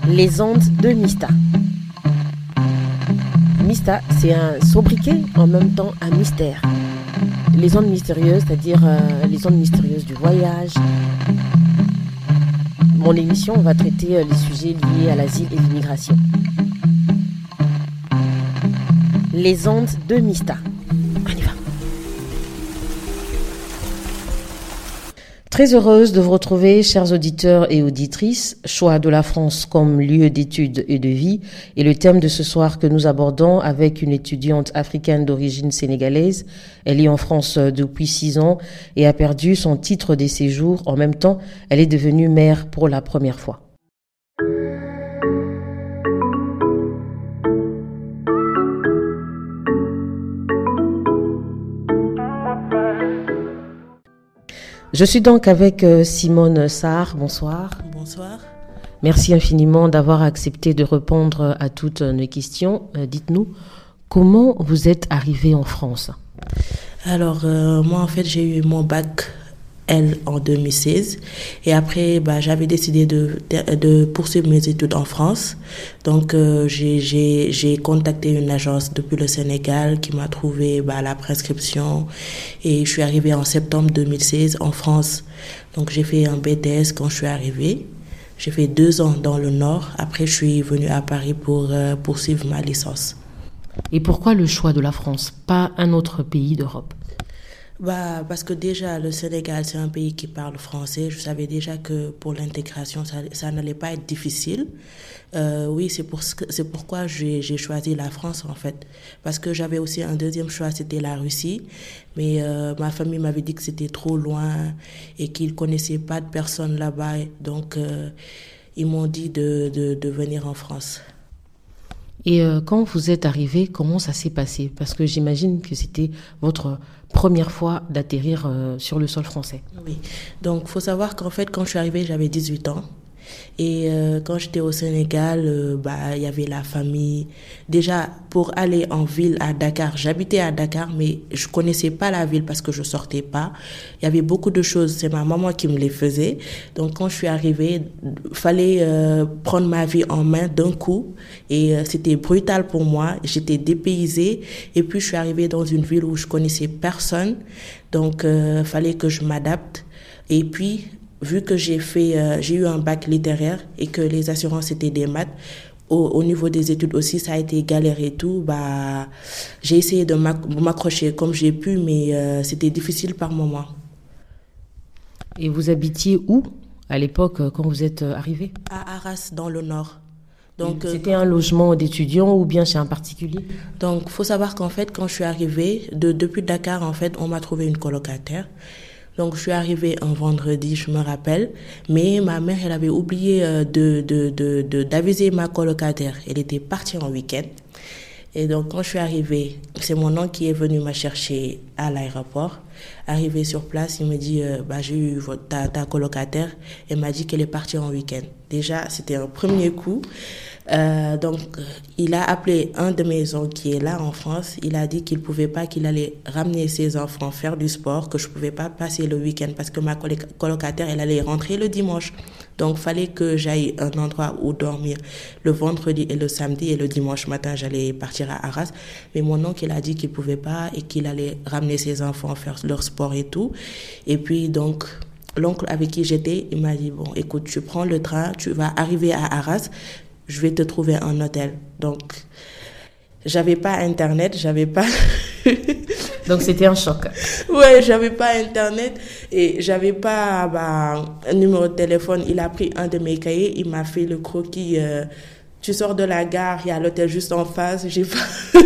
Les ondes de Mista. Mista, c'est un sobriquet, en même temps un mystère. Les ondes mystérieuses, c'est-à-dire les ondes mystérieuses du voyage. Mon émission va traiter les sujets liés à l'asile et l'immigration. Les ondes de Mista. On y va. Très heureuse de vous retrouver, chers auditeurs et auditrices. Choix de la France comme lieu d'études et de vie est le thème de ce soir que nous abordons avec une étudiante africaine d'origine sénégalaise. Elle est en France depuis 6 ans et a perdu son titre de séjour. En même temps, elle est devenue mère pour la première fois. Je suis donc avec Simone Sarr. Bonsoir. Bonsoir. Merci infiniment d'avoir accepté de répondre à toutes nos questions. Dites-nous, comment vous êtes arrivée en France ? Alors, moi, en fait, j'ai eu mon bac L en 2016 et après, j'avais décidé de poursuivre mes études en France. Donc, j'ai contacté une agence depuis le Sénégal qui m'a trouvé la prescription et je suis arrivée en septembre 2016 en France. Donc, j'ai fait un BTS quand je suis arrivée. J'ai fait 2 ans dans le Nord. Après, je suis venue à Paris pour poursuivre ma licence. Et pourquoi le choix de la France, pas un autre pays d'Europe ? Parce que déjà, le Sénégal, c'est un pays qui parle français. Je savais déjà que pour l'intégration, ça n'allait pas être difficile. Oui, c'est pourquoi j'ai choisi la France, en fait. Parce que j'avais aussi un deuxième choix, c'était la Russie. Mais ma famille m'avait dit que c'était trop loin et qu'ils ne connaissaient pas de personnes là-bas. Donc, ils m'ont dit de venir en France. Et quand vous êtes arrivé, comment ça s'est passé ? Parce que j'imagine que c'était votre première fois d'atterrir sur le sol français. Oui, donc il faut savoir qu'en fait, quand je suis arrivée, j'avais 18 ans. Et quand j'étais au Sénégal, il y avait la famille. Déjà, pour aller en ville à Dakar, j'habitais à Dakar, mais je connaissais pas la ville parce que je sortais pas. Il y avait beaucoup de choses, c'est ma maman qui me les faisait. Donc quand je suis arrivée, fallait prendre ma vie en main d'un coup. Et c'était brutal pour moi. J'étais dépaysée. Et puis je suis arrivée dans une ville où je connaissais personne. Donc fallait que je m'adapte. Et puis vu que j'ai eu un bac littéraire et que les assurances étaient des maths, au niveau des études aussi, ça a été galère et tout. J'ai essayé de m'accrocher comme j'ai pu, mais c'était difficile par moments. Et vous habitiez où à l'époque quand vous êtes arrivée ? À Arras, dans le Nord. Donc, c'était un logement d'étudiants ou bien chez un particulier ? Donc, faut savoir qu'en fait, quand je suis arrivée, depuis Dakar, en fait, on m'a trouvé une colocataire. Donc, je suis arrivée un vendredi, je me rappelle, mais ma mère, elle avait oublié d'aviser ma colocataire. Elle était partie en week-end. Et donc, quand je suis arrivée, c'est mon oncle qui est venu me chercher à l'aéroport. Arrivé sur place, il me dit, j'ai eu ta colocataire. Elle m'a dit qu'elle est partie en week-end. Déjà, c'était un premier coup. Donc, il a appelé un de mes oncles qui est là en France. Il a dit qu'il pouvait pas, qu'il allait ramener ses enfants faire du sport, que je pouvais pas passer le week-end parce que ma colocataire, elle allait rentrer le dimanche. Donc, fallait que j'aille un endroit où dormir le vendredi et le samedi, et le dimanche matin, j'allais partir à Arras. Mais mon oncle, il a dit qu'il pouvait pas et qu'il allait ramener ses enfants faire leur sport et tout. Et puis, donc, l'oncle avec qui j'étais, il m'a dit, bon, écoute, tu prends le train, tu vas arriver à Arras, je vais te trouver un hôtel. Donc, j'avais pas Internet, j'avais pas... Donc, c'était un choc. Ouais, j'avais pas Internet et j'avais pas un numéro de téléphone. Il a pris un de mes cahiers, il m'a fait le croquis. Tu sors de la gare, il y a l'hôtel juste en face. J'ai pas...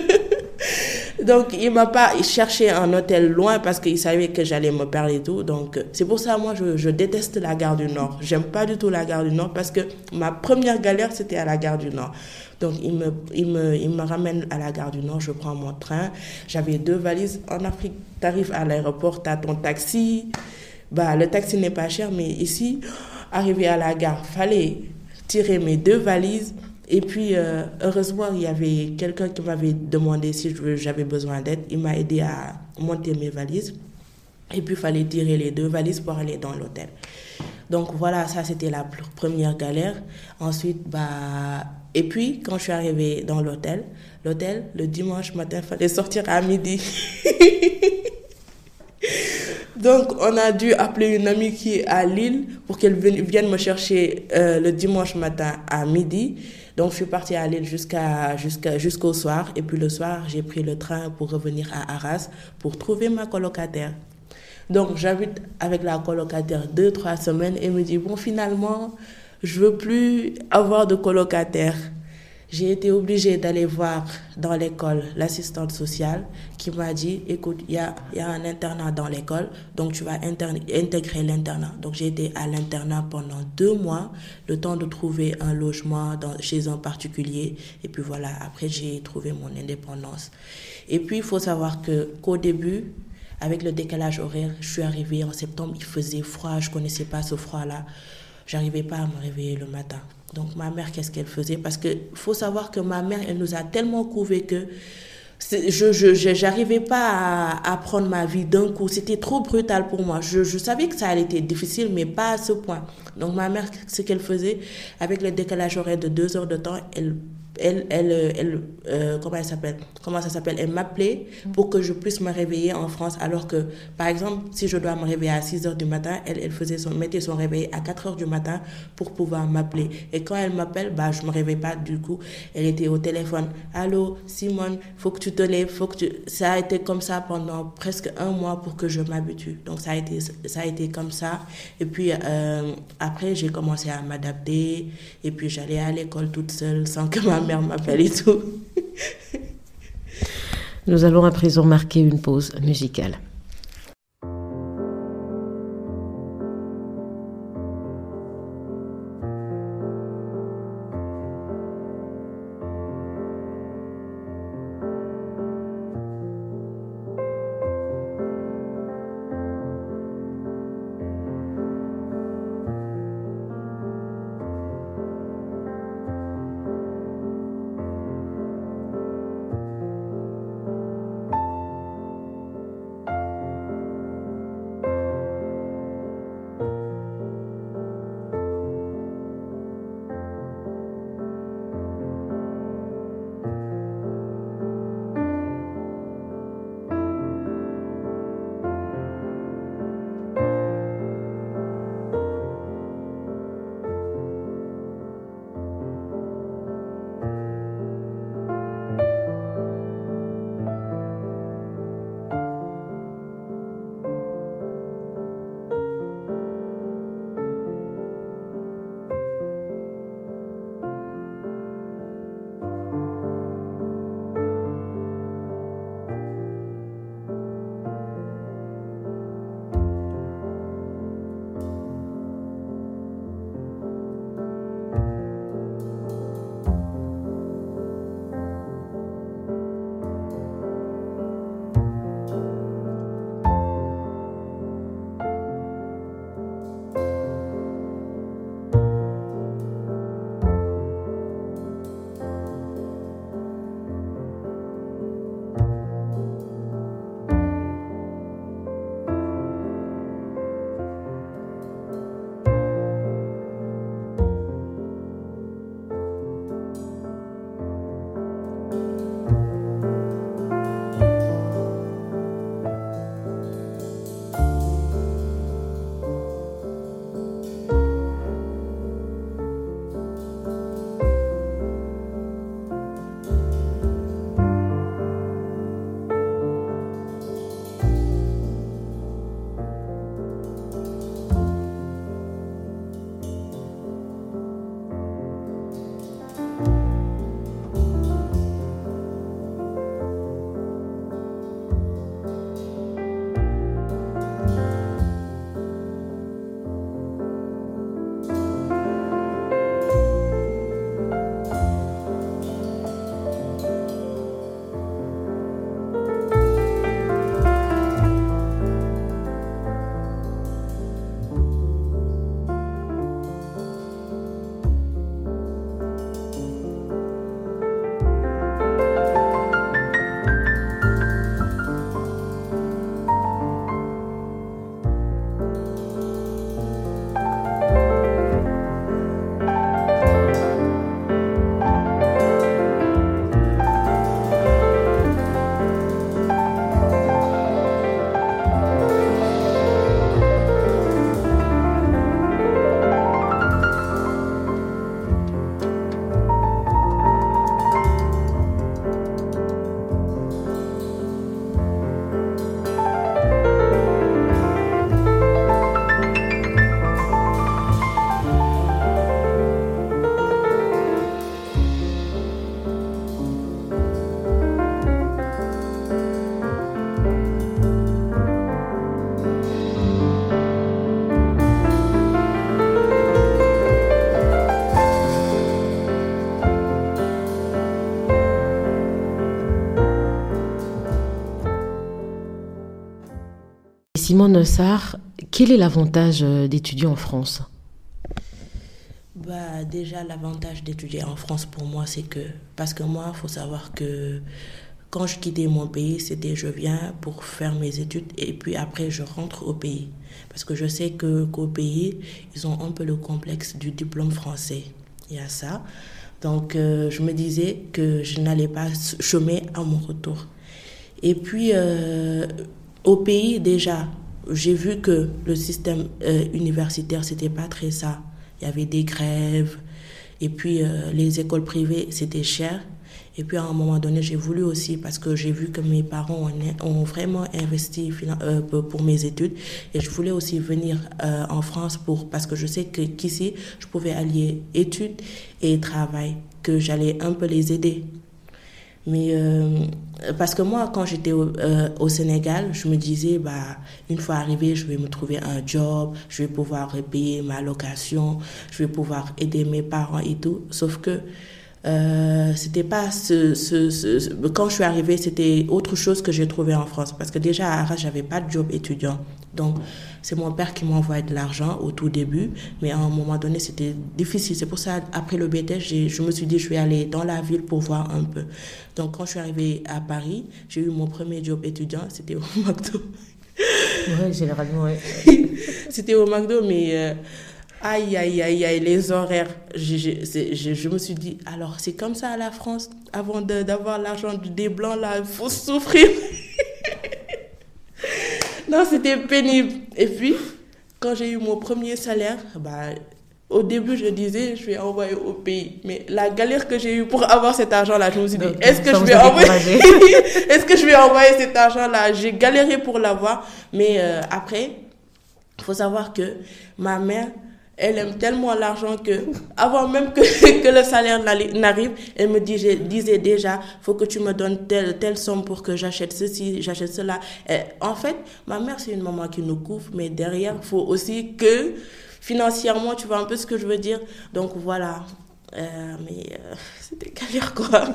Donc, il m'a pas cherché un hôtel loin parce qu'il savait que j'allais me perdre et tout. Donc, c'est pour ça, moi, je déteste la gare du Nord. J'aime pas du tout la gare du Nord parce que ma première galère, c'était à la gare du Nord. Donc, il me ramène à la gare du Nord, je prends mon train. J'avais 2 valises. En Afrique, t'arrives à l'aéroport, t'as ton taxi. Le taxi n'est pas cher, mais ici, arrivé à la gare, fallait tirer mes 2 valises. Et puis, heureusement, il y avait quelqu'un qui m'avait demandé si j'avais besoin d'aide. Il m'a aidé à monter mes valises. Et puis, il fallait tirer les 2 valises pour aller dans l'hôtel. Donc voilà, ça c'était la première galère. Ensuite, et puis quand je suis arrivée dans l'hôtel, le dimanche matin, il fallait sortir à midi. Donc, on a dû appeler une amie qui est à Lille pour qu'elle vienne me chercher le dimanche matin à midi. Donc, je suis partie à Lille jusqu'au soir. Et puis, le soir, j'ai pris le train pour revenir à Arras pour trouver ma colocataire. Donc, j'habite avec la colocataire 2-3 semaines et me dit, bon, finalement, je veux plus avoir de colocataire. J'ai été obligée d'aller voir dans l'école l'assistante sociale qui m'a dit, écoute, il y a un internat dans l'école, donc tu vas intégrer l'internat. Donc j'ai été à l'internat pendant 2 mois, le temps de trouver un logement chez un particulier. Et puis voilà, après j'ai trouvé mon indépendance. Et puis il faut savoir qu'au début, avec le décalage horaire, je suis arrivée en septembre, il faisait froid, je connaissais pas ce froid-là. J'arrivais pas à me réveiller le matin. Donc ma mère, qu'est-ce qu'elle faisait? Parce que faut savoir que ma mère, elle nous a tellement couvé que j'arrivais pas à prendre ma vie d'un coup. C'était trop brutal pour moi. Je savais que ça allait être difficile, mais pas à ce point. Donc ma mère, ce qu'elle faisait, avec le décalage horaire de 2 heures de temps, comment ça s'appelle, elle m'appelait pour que je puisse me réveiller en France, alors que, par exemple, si je dois me réveiller à 6 heures du matin, elle mettait son réveil à 4 heures du matin pour pouvoir m'appeler. Et quand elle m'appelle, je me réveille pas, du coup, elle était au téléphone. Allô, Simone, faut que tu te lèves, ça a été comme ça pendant presque 1 mois pour que je m'habitue. Donc, ça a été comme ça. Et puis, après, j'ai commencé à m'adapter. Et puis, j'allais à l'école toute seule sans que ma mère m'appelle et tout. Nous allons à présent marquer une pause musicale. Simone Sarr, quel est l'avantage d'étudier en France? Déjà, l'avantage d'étudier en France pour moi, c'est que... Parce que moi, il faut savoir que quand je quittais mon pays, c'était je viens pour faire mes études et puis après, je rentre au pays. Parce que je sais qu'au pays, ils ont un peu le complexe du diplôme français. Il y a ça. Donc, je me disais que je n'allais pas chômer à mon retour. Et puis, au pays, déjà, j'ai vu que le système universitaire, c'était pas très ça. Il y avait des grèves. Et puis, les écoles privées, c'était cher. Et puis, à un moment donné, j'ai voulu aussi, parce que j'ai vu que mes parents ont vraiment investi pour mes études. Et je voulais aussi venir en France parce que je sais qu'ici, je pouvais allier études et travail, que j'allais un peu les aider. Mais parce que moi, quand j'étais au Sénégal, je me disais, une fois arrivée, je vais me trouver un job, je vais pouvoir payer ma location, je vais pouvoir aider mes parents et tout. Sauf que c'était pas quand je suis arrivée, c'était autre chose que j'ai trouvé en France. Parce que déjà à Arras, j'avais pas de job étudiant. Donc, c'est mon père qui m'envoyait de l'argent au tout début. Mais à un moment donné, c'était difficile. C'est pour ça, après le BTS, je me suis dit, je vais aller dans la ville pour voir un peu. Donc, quand je suis arrivée à Paris, j'ai eu mon premier job étudiant. C'était au McDo. Oui, généralement, oui. C'était au McDo, mais... aïe, les horaires. Je me suis dit, alors c'est comme ça à la France, avant d'avoir l'argent des Blancs, là, il faut souffrir. Non, c'était pénible. Et puis, quand j'ai eu mon premier salaire, au début, je disais, je vais envoyer au pays. Mais la galère que j'ai eue pour avoir cet argent-là, je me suis dit, est-ce que je vais envoyer cet argent-là? J'ai galéré pour l'avoir. Mais après, il faut savoir que ma mère, elle aime tellement l'argent que, avant même que le salaire n'arrive, elle me disait déjà, faut que tu me donnes telle somme pour que j'achète ceci, j'achète cela. Et en fait, ma mère, c'est une maman qui nous couvre, mais derrière, il faut aussi que, financièrement, tu vois un peu ce que je veux dire. Donc voilà. C'était galère, quoi.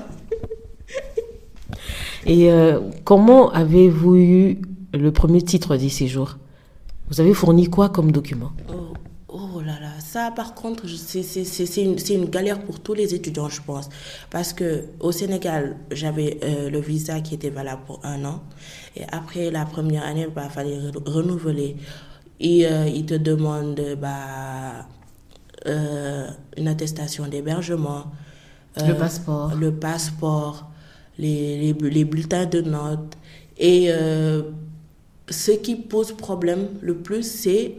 Et comment avez-vous eu le premier titre du séjour? Vous avez fourni quoi comme document? Oh là là, ça par contre, c'est une galère pour tous les étudiants, je pense. Parce que au Sénégal, j'avais le visa qui était valable pour 1 an. Et après la première année, fallait renouveler. Et ils te demandent une attestation d'hébergement. Le passeport. Le passeport, les bulletins de notes. Et... ce qui pose problème le plus, c'est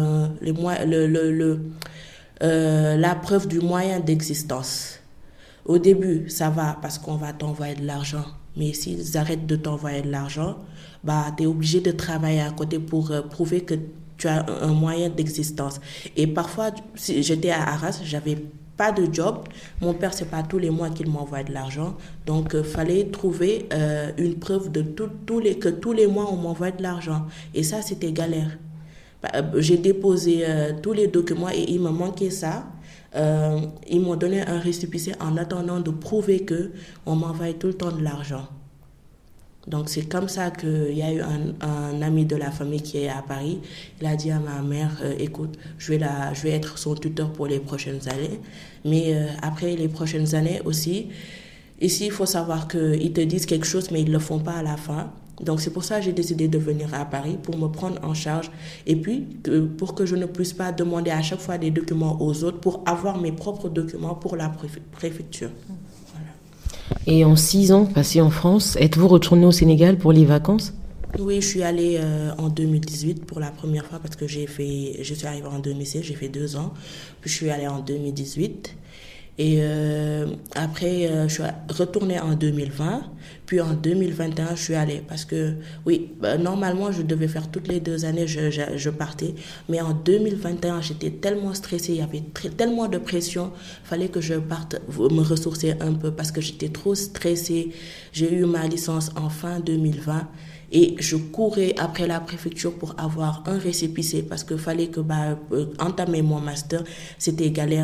la preuve du moyen d'existence. Au début, ça va parce qu'on va t'envoyer de l'argent. Mais s'ils arrêtent de t'envoyer de l'argent, tu es obligé de travailler à côté pour prouver que tu as un moyen d'existence. Et parfois, si j'étais à Arras, j'avais pas de job. Mon père, c'est pas tous les mois qu'il m'envoie de l'argent. Donc, fallait trouver une preuve que tous les mois, on m'envoie de l'argent. Et ça, c'était galère. J'ai déposé tous les documents et il me manquait ça. Ils m'ont donné un récépissé en attendant de prouver qu'on m'envoie tout le temps de l'argent. Donc, c'est comme ça qu'il y a eu un ami de la famille qui est à Paris. Il a dit à ma mère, écoute, je vais être son tuteur pour les prochaines années. Mais après les prochaines années aussi, ici, il faut savoir qu'ils te disent quelque chose, mais ils ne le font pas à la fin. Donc, c'est pour ça que j'ai décidé de venir à Paris pour me prendre en charge. Et puis, pour que je ne puisse pas demander à chaque fois des documents aux autres, pour avoir mes propres documents pour la préfecture. Et en 6 ans passés en France, êtes-vous retourné au Sénégal pour les vacances? Oui, je suis allée en 2018 pour la première fois parce que je suis arrivée en 2016, j'ai fait 2 ans. Puis je suis allée en 2018. Et après, je suis retournée en 2020. Puis en 2021, je suis allée parce que, oui, normalement, je devais faire toutes les 2 années, je partais. Mais en 2021, j'étais tellement stressée, il y avait tellement de pression. Il fallait que je parte me ressourcer un peu parce que j'étais trop stressée. J'ai eu ma licence en fin 2020. Et je courais après la préfecture pour avoir un récépissé parce qu'il fallait que entamer mon master, c'était galère.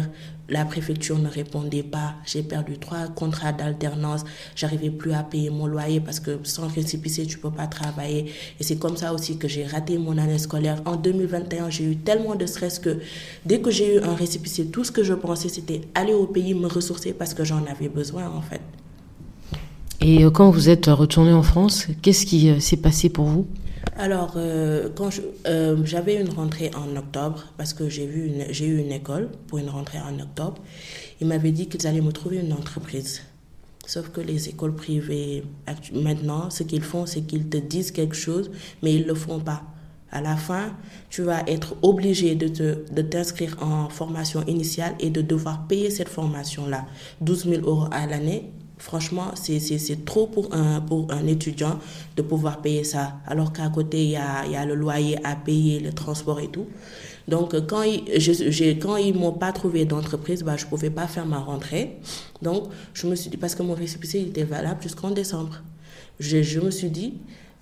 la préfecture ne répondait pas. J'ai perdu 3 contrats d'alternance. J'arrivais plus à payer mon loyer parce que sans récépissé, tu peux pas travailler. Et c'est comme ça aussi que j'ai raté mon année scolaire. En 2021, j'ai eu tellement de stress que dès que j'ai eu un récépissé, tout ce que je pensais, c'était aller au pays me ressourcer parce que j'en avais besoin, en fait. Et quand vous êtes retourné en France, qu'est-ce qui s'est passé pour vous? Alors, quand j'avais une rentrée en octobre, parce que j'ai eu une école pour une rentrée en octobre, ils m'avaient dit qu'ils allaient me trouver une entreprise. Sauf que les écoles privées, maintenant, ce qu'ils font, c'est qu'ils te disent quelque chose, mais ils ne le font pas. À la fin, tu vas être obligé de t'inscrire en formation initiale et de devoir payer cette formation-là, 12 000 € à l'année. Franchement, c'est trop pour un étudiant de pouvoir payer ça. Alors qu'à côté, il y a le loyer à payer, le transport et tout. Donc, quand ils m'ont pas trouvé d'entreprise, je pouvais pas faire ma rentrée. Donc, je me suis dit, parce que mon récépissé était valable jusqu'en décembre. Je me suis dit,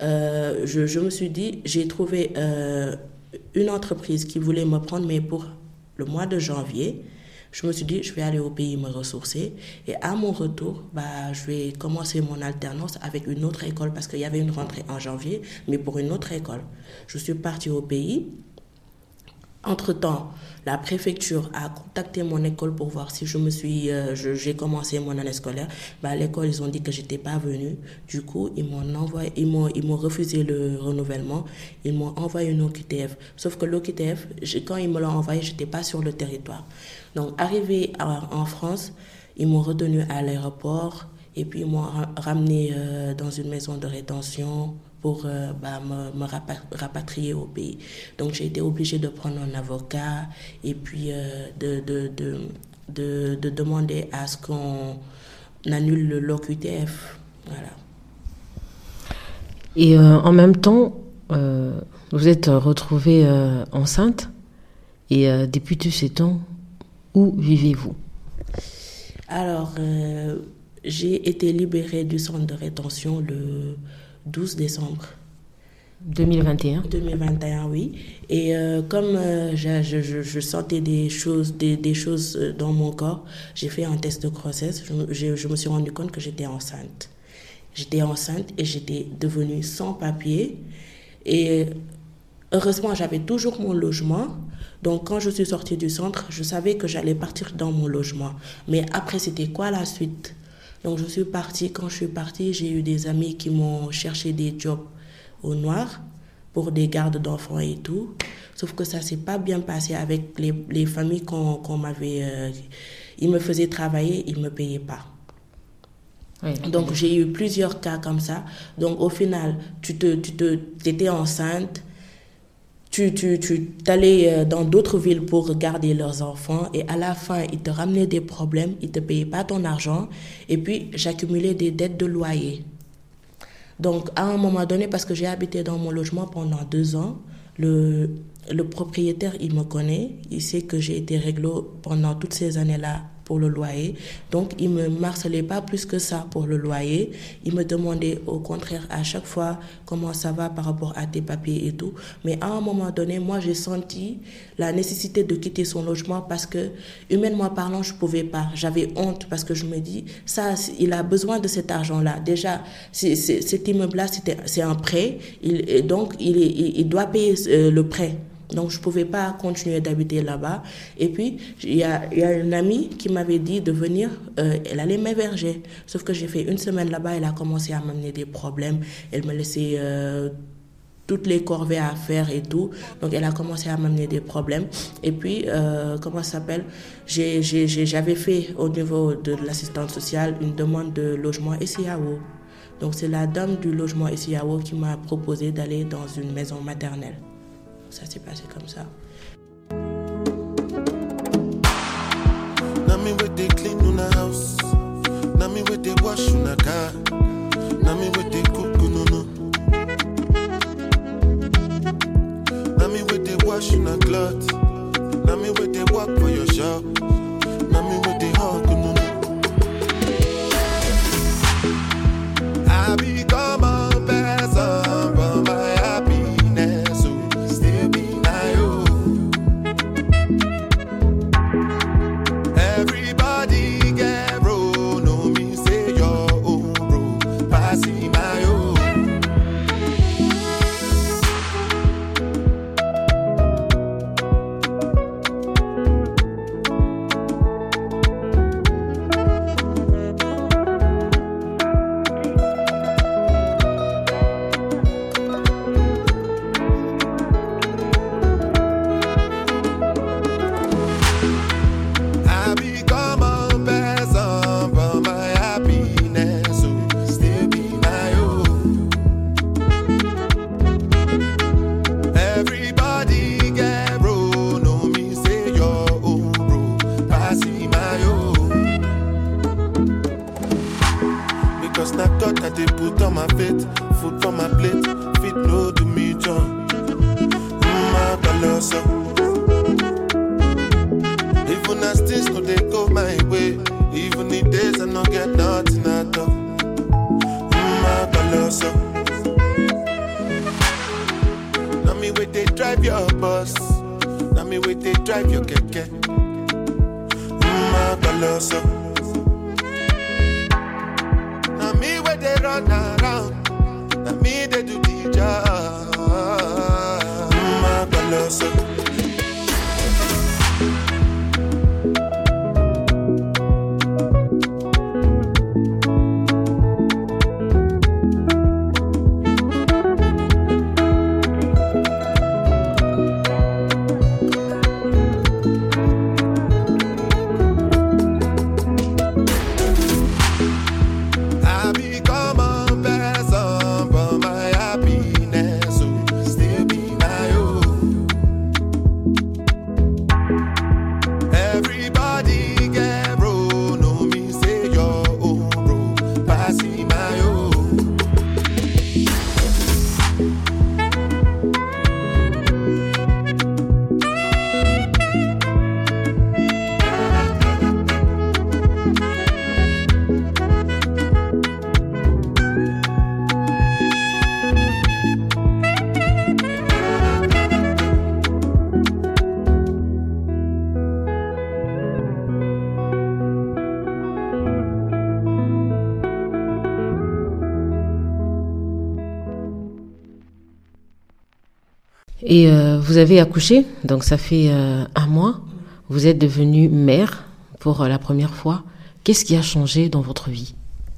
j'ai trouvé une entreprise qui voulait me prendre, mais pour le mois de janvier. Je me suis dit, je vais aller au pays me ressourcer. Et à mon retour, je vais commencer mon alternance avec une autre école parce qu'il y avait une rentrée en janvier, mais pour une autre école. Je suis partie au pays. Entre-temps, la préfecture a contacté mon école pour voir si j'ai commencé mon année scolaire. L'école, ils ont dit que j'étais pas venue. Du coup, ils m'ont refusé le renouvellement. Ils m'ont envoyé une OQTF. Sauf que l'OQTF, quand ils me l'ont envoyé, j'étais pas sur le territoire. Donc, arrivé en France, ils m'ont retenu à l'aéroport et puis ils m'ont ramené dans une maison de rétention pour me rapatrier au pays. Donc, j'ai été obligée de prendre un avocat et puis de demander à ce qu'on annule l'OQTF. Voilà. Et en même temps, vous êtes retrouvée enceinte et depuis tous ces temps, où vivez-vous? Alors, j'ai été libérée du centre de rétention le 12 décembre. 2021. 2021, oui. Et comme je sentais des choses dans mon corps, j'ai fait un test de grossesse. Je me suis rendu compte que j'étais enceinte. J'étais enceinte et j'étais devenue sans papier. Et heureusement, j'avais toujours mon logement. Donc, quand je suis sortie du centre, je savais que j'allais partir dans mon logement. Mais après, c'était quoi la suite? Donc, je suis partie. Quand je suis partie, j'ai eu des amis qui m'ont cherché des jobs au noir pour des gardes d'enfants et tout. Sauf que ça ne s'est pas bien passé avec les familles qu'on m'avait... ils me faisaient travailler, ils ne me payaient pas. Oui, donc, j'ai eu plusieurs cas comme ça. Donc, au final, tu étais enceinte. Tu t'allais dans d'autres villes pour garder leurs enfants et à la fin, ils te ramenaient des problèmes, ils ne te payaient pas ton argent et puis j'accumulais des dettes de loyer. Donc, à un moment donné, parce que j'ai habité dans mon logement pendant 2 ans, le propriétaire, il me connaît, il sait que j'ai été réglo pendant toutes ces années-là pour le loyer. Donc, il ne me harcelait pas plus que ça pour le loyer. Il me demandait au contraire à chaque fois comment ça va par rapport à tes papiers et tout. Mais à un moment donné, moi, j'ai senti la nécessité de quitter son logement parce que, humainement parlant, je ne pouvais pas. J'avais honte parce que je me dis, ça, il a besoin de cet argent-là. Déjà, cet immeuble-là, c'est un prêt. Donc, il doit payer le prêt. Donc, je ne pouvais pas continuer d'habiter là-bas. Et puis, il y a une amie qui m'avait dit de venir, elle allait m'héberger. Sauf que j'ai fait 1 semaine là-bas, elle a commencé à m'amener des problèmes. Elle me laissait toutes les corvées à faire et tout. Donc, elle a commencé à m'amener des problèmes. Et puis, comment ça s'appelle? J'avais fait au niveau de l'assistante sociale une demande de logement SIAO. Donc, c'est la dame du logement SIAO qui m'a proposé d'aller dans une maison maternelle. Ça s'est passé comme ça. Nami with the clean on the house. Nami with the wash on the car. Nami with the cook no no. Nami with the wash on the cloth. Nami with the work for your shop. Nami with the hug no no. I become a person for my happiness. So still be my own. thought that they put on my fate. Food for my plate, fit no to me, John. My colossal. Even as things no they go my way. Even the days I don't get nothing at all. My colossal. Now me wait they drive your bus. Now me wait they drive your keke. My colossal. Now me wait they run around. Now me they do the job. My colossal. Et vous avez accouché, donc ça fait 1 mois. Vous êtes devenue mère pour la première fois. Qu'est-ce qui a changé dans votre vie ?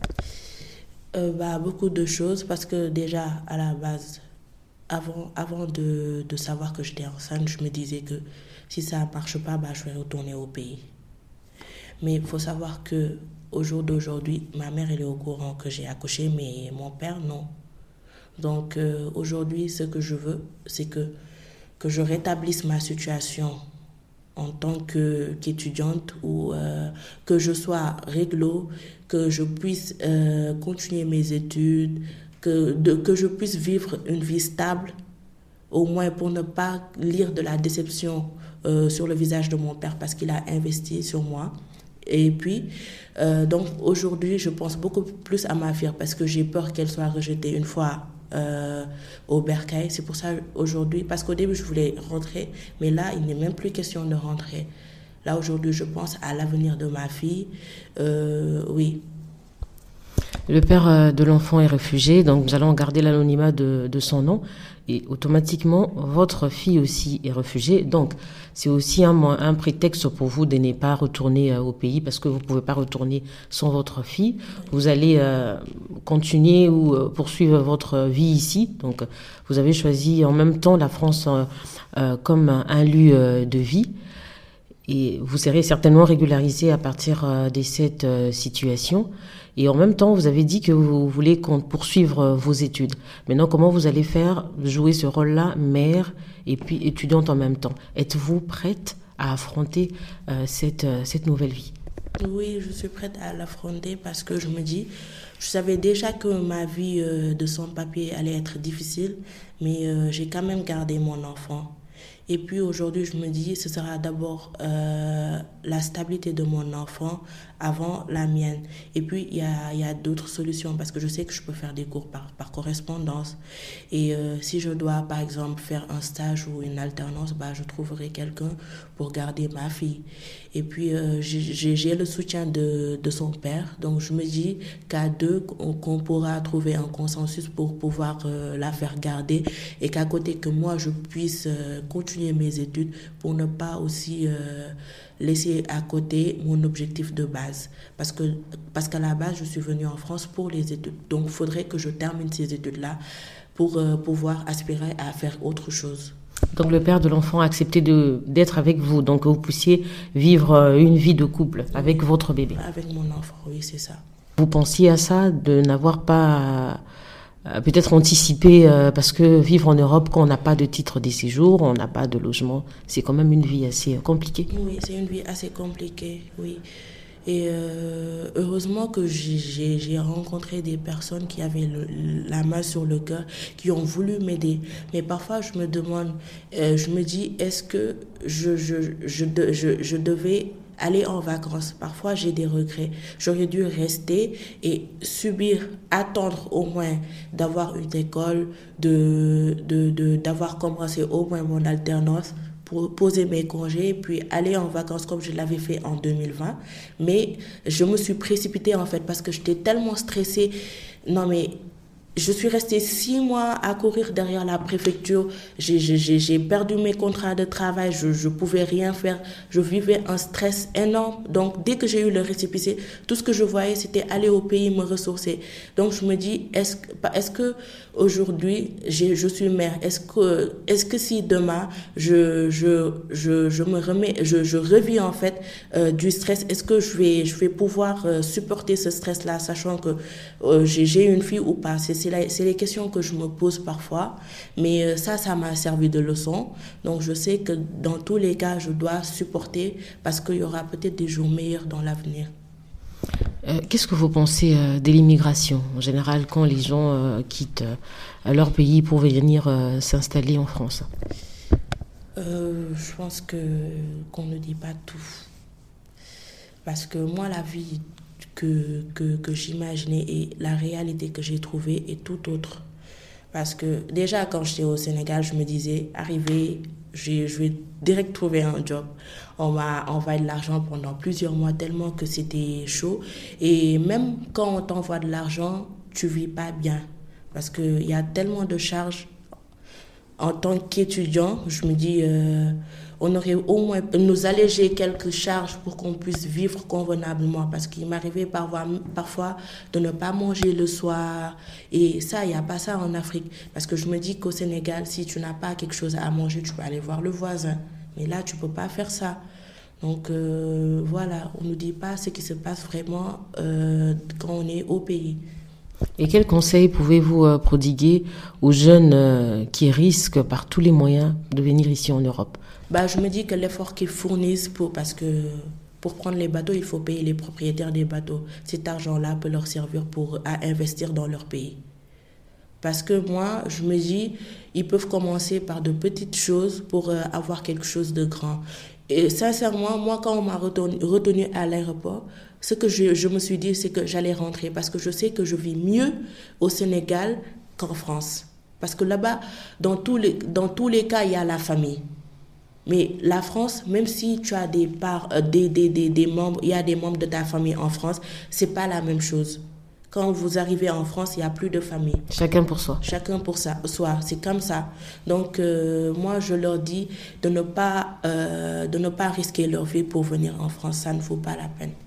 Beaucoup de choses, parce que déjà, à la base, avant de savoir que j'étais enceinte, je me disais que si ça ne marche pas, je vais retourner au pays. Mais il faut savoir qu'au jour d'aujourd'hui, ma mère elle est au courant que j'ai accouché, mais mon père, non. Donc aujourd'hui, ce que je veux, c'est que je rétablisse ma situation en tant qu'étudiante, ou que je sois réglo, que je puisse continuer mes études, que je puisse vivre une vie stable, au moins pour ne pas lire de la déception sur le visage de mon père, parce qu'il a investi sur moi. Et puis, donc aujourd'hui, je pense beaucoup plus à ma fille, parce que j'ai peur qu'elle soit rejetée une fois au bercail. C'est pour ça aujourd'hui, parce qu'au début je voulais rentrer, mais là il n'est même plus question de rentrer. Là aujourd'hui je pense à l'avenir de ma fille. Oui. Le père de l'enfant est réfugié, donc nous allons garder l'anonymat de son nom, et automatiquement votre fille aussi est réfugiée, donc c'est aussi un prétexte pour vous de ne pas retourner au pays, parce que vous ne pouvez pas retourner sans votre fille. Vous allez continuer ou poursuivre votre vie ici, donc vous avez choisi en même temps la France comme un lieu de vie, et vous serez certainement régularisé à partir de cette situation. Et en même temps, vous avez dit que vous voulez poursuivre vos études. Maintenant, comment vous allez faire, jouer ce rôle-là, mère et puis étudiante en même temps ? Êtes-vous prête à affronter cette nouvelle vie ? Oui, je suis prête à l'affronter, parce que je me dis, je savais déjà que ma vie de sans-papier allait être difficile, mais j'ai quand même gardé mon enfant. Et puis aujourd'hui, je me dis, ce sera d'abord la stabilité de mon enfant avant la mienne. Et puis, il y a d'autres solutions, parce que je sais que je peux faire des cours par correspondance. Et si je dois, par exemple, faire un stage ou une alternance, je trouverai quelqu'un pour garder ma fille. Et puis, j'ai le soutien de son père. Donc, je me dis qu'à deux, qu'on pourra trouver un consensus pour pouvoir la faire garder, et qu'à côté que moi, je puisse continuer mes études pour ne pas aussi laisser à côté mon objectif de base. Parce qu'à la base, je suis venue en France pour les études. Donc, il faudrait que je termine ces études-là pour pouvoir aspirer à faire autre chose. Donc, le père de l'enfant a accepté d'être avec vous, donc que vous puissiez vivre une vie de couple avec votre bébé. Avec mon enfant, oui, c'est ça. Vous pensiez à ça, de n'avoir pas peut-être anticipé, parce que vivre en Europe, quand on n'a pas de titre de séjour, on n'a pas de logement, c'est quand même une vie assez compliquée. Oui, c'est une vie assez compliquée, oui. Et heureusement que j'ai rencontré des personnes qui avaient la main sur le cœur, qui ont voulu m'aider. Mais parfois, je me demande, je me dis, est-ce que je devais aller en vacances? Parfois, j'ai des regrets. J'aurais dû rester et subir, attendre au moins d'avoir une école, d'avoir commencé au moins mon alternance, pour poser mes congés, puis aller en vacances comme je l'avais fait en 2020. Mais je me suis précipitée en fait parce que j'étais tellement stressée. Non mais je suis restée 6 mois à courir derrière la préfecture. J'ai perdu mes contrats de travail. Je pouvais rien faire. Je vivais un stress énorme. Donc, dès que j'ai eu le récépissé, tout ce que je voyais, c'était aller au pays me ressourcer. Donc, je me dis, est-ce que aujourd'hui, je suis mère? Est-ce que si demain, je revis en fait du stress, est-ce que je vais pouvoir supporter ce stress-là, sachant que j'ai une fille ou pas? C'est les questions que je me pose parfois, mais ça m'a servi de leçon. Donc je sais que dans tous les cas, je dois supporter parce qu'il y aura peut-être des jours meilleurs dans l'avenir. Qu'est-ce que vous pensez de l'immigration en général quand les gens quittent leur pays pour venir s'installer en France? Je pense qu'on ne dit pas tout. Parce que moi, la vie que j'imaginais et la réalité que j'ai trouvée est tout autre. Parce que déjà, quand j'étais au Sénégal, je me disais, arrivé, je vais direct trouver un job. On m'a envoyé de l'argent pendant plusieurs mois tellement que c'était chaud. Et même quand on t'envoie de l'argent, tu vis pas bien. Parce qu'il y a tellement de charges. En tant qu'étudiant, je me dis, on aurait au moins nous alléger quelques charges pour qu'on puisse vivre convenablement. Parce qu'il m'arrivait parfois de ne pas manger le soir. Et ça, il n'y a pas ça en Afrique. Parce que je me dis qu'au Sénégal, si tu n'as pas quelque chose à manger, tu peux aller voir le voisin. Mais là, tu ne peux pas faire ça. Donc voilà, on ne nous dit pas ce qui se passe vraiment quand on est au pays. Et quels conseils pouvez-vous prodiguer aux jeunes qui risquent par tous les moyens de venir ici en Europe? Je me dis que l'effort qu'ils fournissent, parce que pour prendre les bateaux, il faut payer les propriétaires des bateaux. Cet argent-là peut leur servir à investir dans leur pays. Parce que moi, je me dis, ils peuvent commencer par de petites choses pour avoir quelque chose de grand. Et sincèrement, moi, quand on m'a retenu à l'aéroport, ce que je me suis dit, c'est que j'allais rentrer parce que je sais que je vis mieux au Sénégal qu'en France. Parce que là-bas, dans tous les cas, il y a la famille. Mais la France, même si tu as des membres, il y a des membres de ta famille en France, c'est pas la même chose. Quand vous arrivez en France, il n'y a plus de famille. Chacun pour soi. Chacun pour soi, c'est comme ça. Donc, moi, je leur dis de ne pas risquer leur vie pour venir en France. Ça ne vaut pas la peine.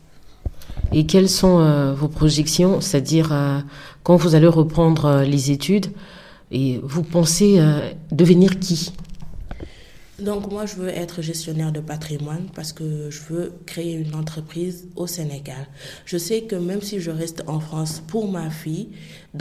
Et quelles sont vos projections? C'est-à-dire, quand vous allez reprendre les études, et vous pensez devenir qui? Donc moi, je veux être gestionnaire de patrimoine parce que je veux créer une entreprise au Sénégal. Je sais que même si je reste en France pour ma fille,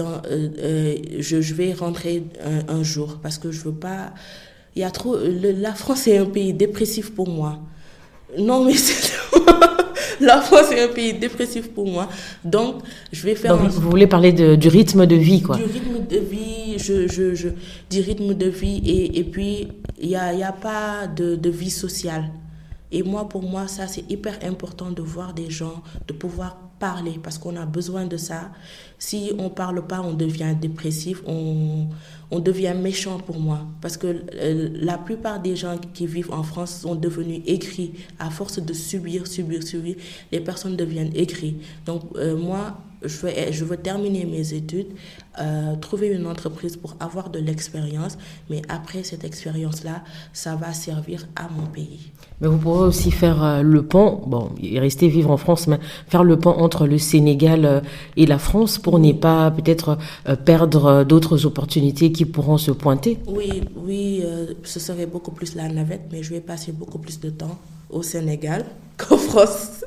je vais rentrer un jour parce que je veux pas... Il y a trop... La France est un pays dépressif pour moi. Non, mais c'est... La France est un pays dépressif pour moi. Donc, je vais faire... Donc, vous voulez parler du rythme de vie, quoi. Du rythme de vie, du rythme de vie. Et puis, il n'y a pas de vie sociale. Et moi, pour moi, ça, c'est hyper important de voir des gens, de pouvoir parler, parce qu'on a besoin de ça. Si on ne parle pas, on devient dépressif, on devient méchant pour moi. Parce que la plupart des gens qui vivent en France sont devenus aigris. À force de subir, les personnes deviennent aigries. Donc, moi, je veux terminer mes études, trouver une entreprise pour avoir de l'expérience, mais après cette expérience-là, ça va servir à mon pays. Mais vous pourrez aussi faire le pont, rester vivre en France, mais faire le pont entre le Sénégal et la France pour ne pas peut-être perdre d'autres opportunités qui pourront se pointer. Oui, ce serait beaucoup plus la navette, mais je vais passer beaucoup plus de temps au Sénégal qu'en France.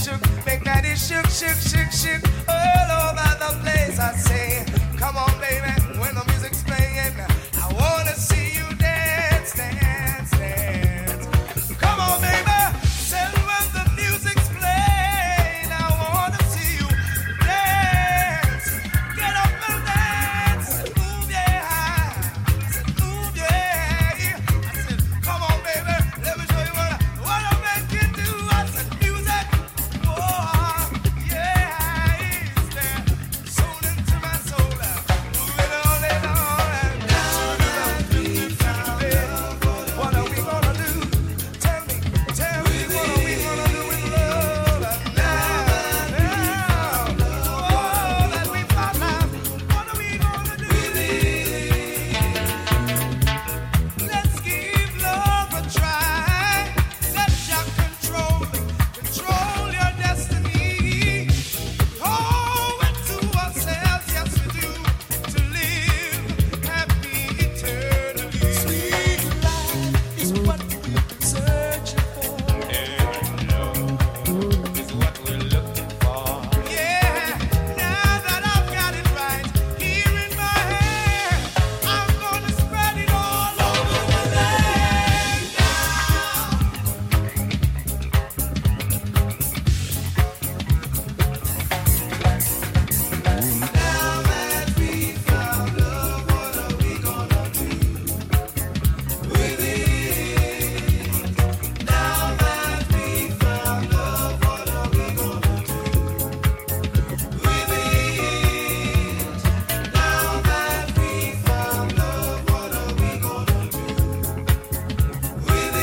shook, make daddy shook, shook, shook, shook all over the place. I say, come on, baby, when the music's playing, I wanna see you dance, dance, dance. Come on, baby, say when the music's playing, I wanna see you dance. Get up and dance, move yeah, I said move yeah. I said, come on, baby, let me show you what a man can do. I said music, oh yeah, it's there, soul into my soul, moving on and down and down. What are we gonna do? Tell me, what are we gonna do with love now? Oh, that we found out. What are we gonna do? Let's give love a try. Let your control your destiny. Oh, and to ourselves, yes we do, to live happy eternally. Sweet life is what we've been searching for. And love is what we're looking for. Yeah, now that I've got it right here in my hand, I'm gonna spread it all over the land now. Now that we found love, what are we gonna do with it? Now that we found love, what are we gonna do with it? Now that we found love, what are we gonna do with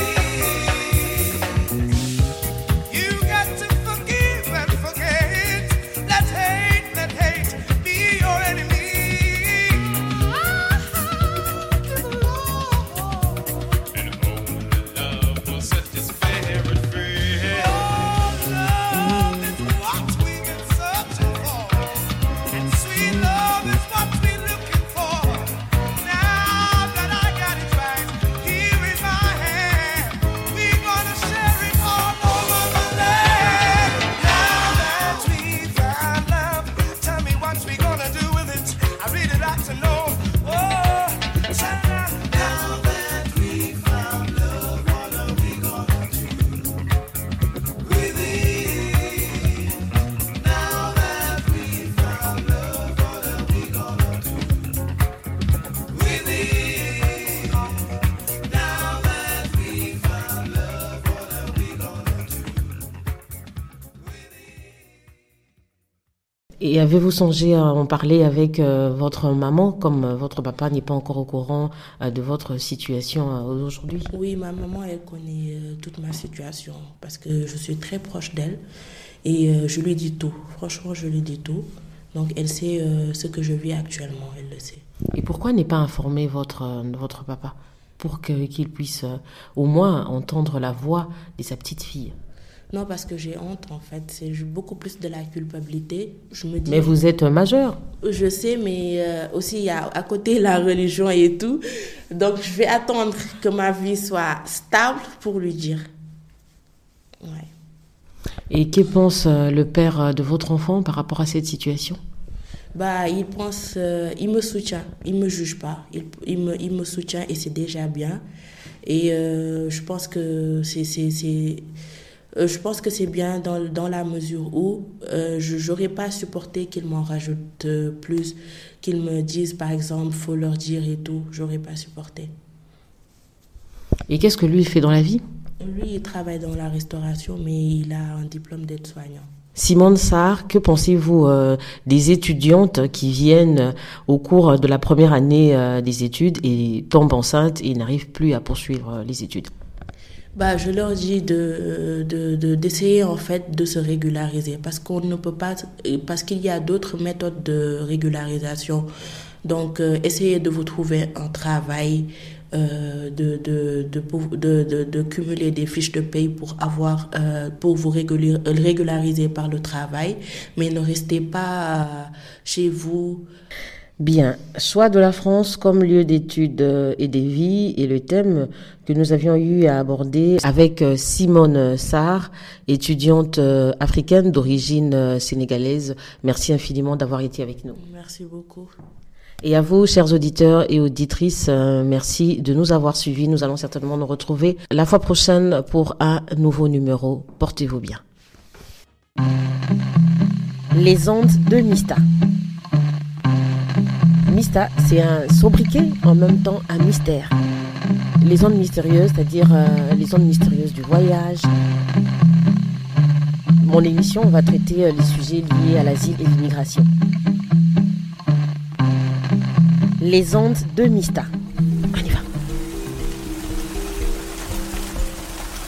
it? You got to forgive and forget. Let hate be your enemy. Love will set this spirit free. Oh, love is what we've been searching for, and sweet love is what we're looking for. Now that I got it right here in my hand, we're gonna share it all over the land. Now that we found love, tell me what we gonna do with it. I really like to know. Oh, now that we found love, what are we gonna do with it? Now that we found love, what are we gonna do with it? Now that we found love, what are we gonna do? Et avez-vous songé à en parler avec votre maman, comme votre papa n'est pas encore au courant de votre situation aujourd'hui? Oui, ma maman, elle connaît toute ma situation parce que je suis très proche d'elle et je lui dis tout. Franchement, je lui dis tout. Donc, elle sait ce que je vis actuellement, elle le sait. Et pourquoi ne pas informer votre papa pour qu'il puisse au moins entendre la voix de sa petite fille? Non, parce que j'ai honte, en fait. C'est beaucoup plus de la culpabilité. Je me dis... Mais vous êtes majeur. Je sais, mais aussi, il y a à côté la religion et tout. Donc, je vais attendre que ma vie soit stable pour lui dire. Ouais. Et que pense le père de votre enfant par rapport à cette situation? Bah, il pense... il me soutient. Il me juge pas. Il me soutient et c'est déjà bien. Et je pense que je pense que c'est bien dans la mesure où je n'aurais pas supporté qu'ils m'en rajoutent plus, qu'ils me disent par exemple, faut leur dire et tout. J'aurais pas supporté. Et qu'est-ce que lui fait dans la vie? Lui, il travaille dans la restauration, mais il a un diplôme d'aide-soignant. Simone Sarr, que pensez-vous des étudiantes qui viennent au cours de la première année des études et tombent enceintes et n'arrivent plus à poursuivre les études? Bah, je leur dis d'essayer en fait de se régulariser parce qu'on ne peut pas, parce qu'il y a d'autres méthodes de régularisation. Donc, essayez de vous trouver un travail, de cumuler des fiches de paye pour vous régulariser par le travail, mais ne restez pas chez vous. Bien, choix de la France comme lieu d'études et de vie est le thème que nous avions eu à aborder avec Simone Sarr, étudiante africaine d'origine sénégalaise. Merci infiniment d'avoir été avec nous. Merci beaucoup. Et à vous, chers auditeurs et auditrices, merci de nous avoir suivis. Nous allons certainement nous retrouver la fois prochaine pour un nouveau numéro. Portez-vous bien. Les ondes de Mista. Mista, c'est un sobriquet, en même temps un mystère. Les ondes mystérieuses, c'est-à-dire les ondes mystérieuses du voyage. Mon émission va traiter les sujets liés à l'asile et l'immigration. Les ondes de Mista.